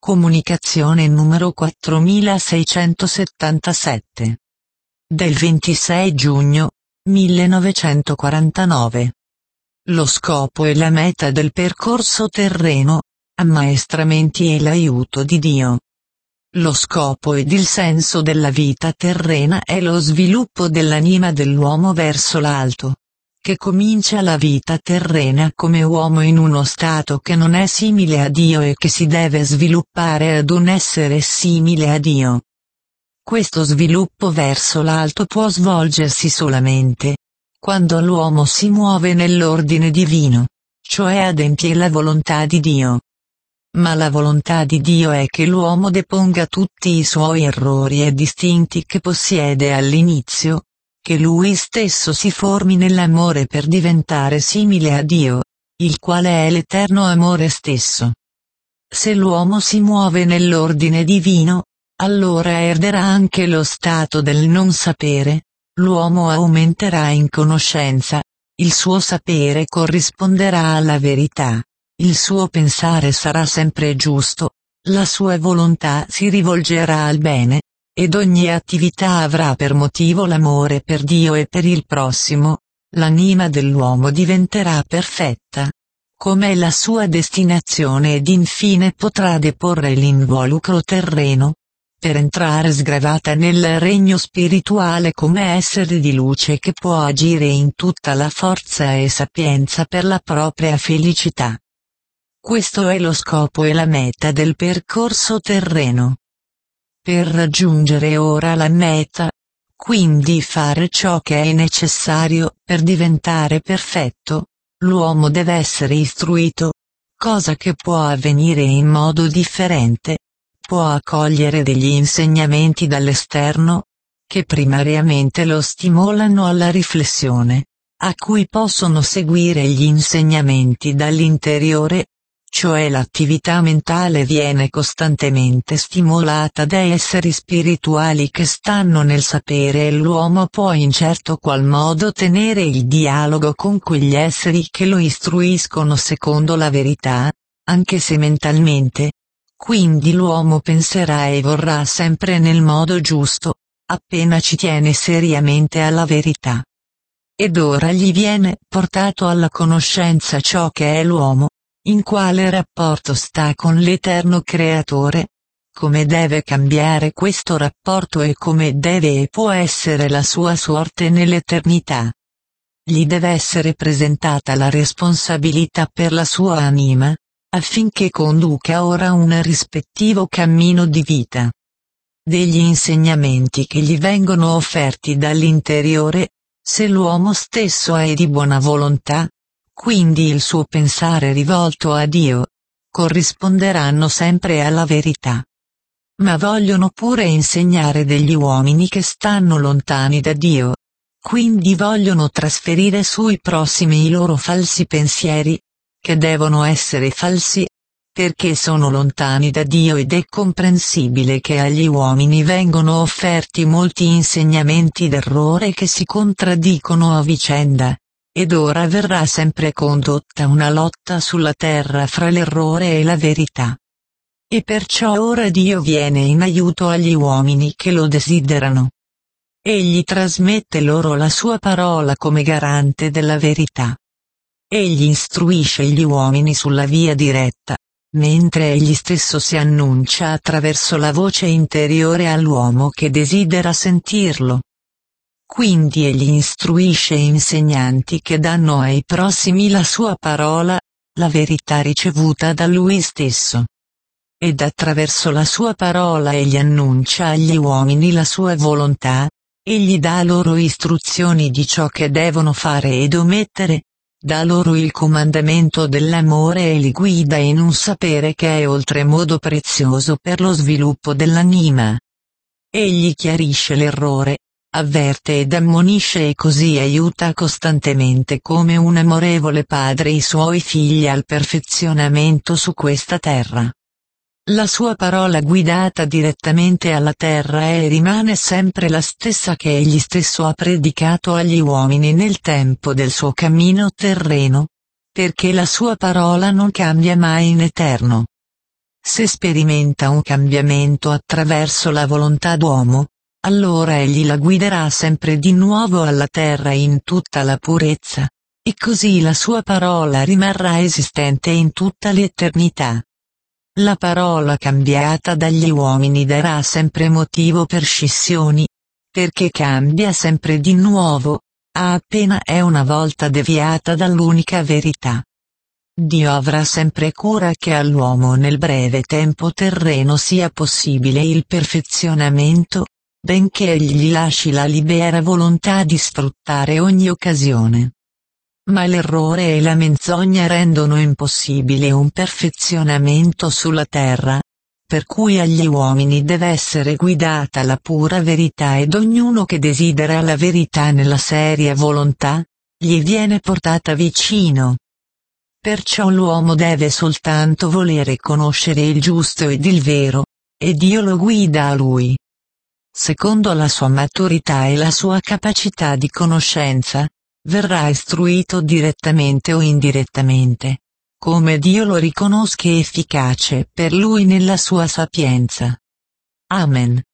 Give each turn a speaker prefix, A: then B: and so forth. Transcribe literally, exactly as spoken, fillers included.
A: Comunicazione numero quattromilaseicentosettantasette. Del ventisei giugno millenovecentoquarantanove. Lo scopo e la meta del percorso terreno, ammaestramenti e l'aiuto di Dio. Lo scopo ed il senso della vita terrena è lo sviluppo dell'anima dell'uomo verso l'alto, che comincia la vita terrena come uomo in uno stato che non è simile a Dio e che si deve sviluppare ad un essere simile a Dio. Questo sviluppo verso l'alto può svolgersi solamente quando l'uomo si muove nell'ordine divino, cioè adempie la volontà di Dio. Ma la volontà di Dio è che l'uomo deponga tutti i suoi errori e distinti che possiede all'inizio, che lui stesso si formi nell'amore per diventare simile a Dio, il quale è l'eterno amore stesso. Se l'uomo si muove nell'ordine divino, allora erderà anche lo stato del non sapere, l'uomo aumenterà in conoscenza, il suo sapere corrisponderà alla verità, il suo pensare sarà sempre giusto, la sua volontà si rivolgerà al bene, ed ogni attività avrà per motivo l'amore per Dio e per il prossimo, l'anima dell'uomo diventerà perfetta, come la sua destinazione ed infine potrà deporre l'involucro terreno, per entrare sgravata nel regno spirituale come essere di luce che può agire in tutta la forza e sapienza per la propria felicità. Questo è lo scopo e la meta del percorso terreno. Per raggiungere ora la meta, quindi fare ciò che è necessario per diventare perfetto, l'uomo deve essere istruito, cosa che può avvenire in modo differente, può accogliere degli insegnamenti dall'esterno, che primariamente lo stimolano alla riflessione, a cui possono seguire gli insegnamenti dall'interiore, cioè l'attività mentale viene costantemente stimolata da esseri spirituali che stanno nel sapere e l'uomo può in certo qual modo tenere il dialogo con quegli esseri che lo istruiscono secondo la verità, anche se mentalmente. Quindi l'uomo penserà e vorrà sempre nel modo giusto, appena ci tiene seriamente alla verità. Ed ora gli viene portato alla conoscenza ciò che è l'uomo, in quale rapporto sta con l'eterno creatore, come deve cambiare questo rapporto e come deve e può essere la sua sorte nell'eternità. Gli deve essere presentata la responsabilità per la sua anima, affinché conduca ora un rispettivo cammino di vita. Degli insegnamenti che gli vengono offerti dall'interiore, se l'uomo stesso è di buona volontà, quindi il suo pensare rivolto a Dio, corrisponderanno sempre alla verità. Ma vogliono pure insegnare degli uomini che stanno lontani da Dio, quindi vogliono trasferire sui prossimi i loro falsi pensieri, che devono essere falsi, perché sono lontani da Dio ed è comprensibile che agli uomini vengono offerti molti insegnamenti d'errore che si contraddicono a vicenda. Ed ora verrà sempre condotta una lotta sulla terra fra l'errore e la verità. E perciò ora Dio viene in aiuto agli uomini che lo desiderano. Egli trasmette loro la sua parola come garante della verità. Egli istruisce gli uomini sulla via diretta, mentre egli stesso si annuncia attraverso la voce interiore all'uomo che desidera sentirlo. Quindi egli istruisce insegnanti che danno ai prossimi la sua parola, la verità ricevuta da lui stesso. Ed attraverso la sua parola egli annuncia agli uomini la sua volontà, egli dà loro istruzioni di ciò che devono fare ed omettere, dà loro il comandamento dell'amore e li guida in un sapere che è oltremodo prezioso per lo sviluppo dell'anima. Egli chiarisce l'errore, avverte ed ammonisce e così aiuta costantemente come un amorevole padre i suoi figli al perfezionamento su questa terra. La sua parola guidata direttamente alla terra è e rimane sempre la stessa che egli stesso ha predicato agli uomini nel tempo del suo cammino terreno, perché la sua parola non cambia mai in eterno. Se sperimenta un cambiamento attraverso la volontà d'uomo, allora egli la guiderà sempre di nuovo alla terra in tutta la purezza, e così la sua parola rimarrà esistente in tutta l'eternità. La parola cambiata dagli uomini darà sempre motivo per scissioni, perché cambia sempre di nuovo, a appena è una volta deviata dall'unica verità. Dio avrà sempre cura che all'uomo nel breve tempo terreno sia possibile il perfezionamento, benché egli gli lasci la libera volontà di sfruttare ogni occasione. Ma l'errore e la menzogna rendono impossibile un perfezionamento sulla terra, per cui agli uomini deve essere guidata la pura verità ed ognuno che desidera la verità nella seria volontà, gli viene portata vicino. Perciò l'uomo deve soltanto volere conoscere il giusto ed il vero, e Dio lo guida a lui. Secondo la sua maturità e la sua capacità di conoscenza, verrà istruito direttamente o indirettamente, come Dio lo riconosca efficace per lui nella sua sapienza. Amen.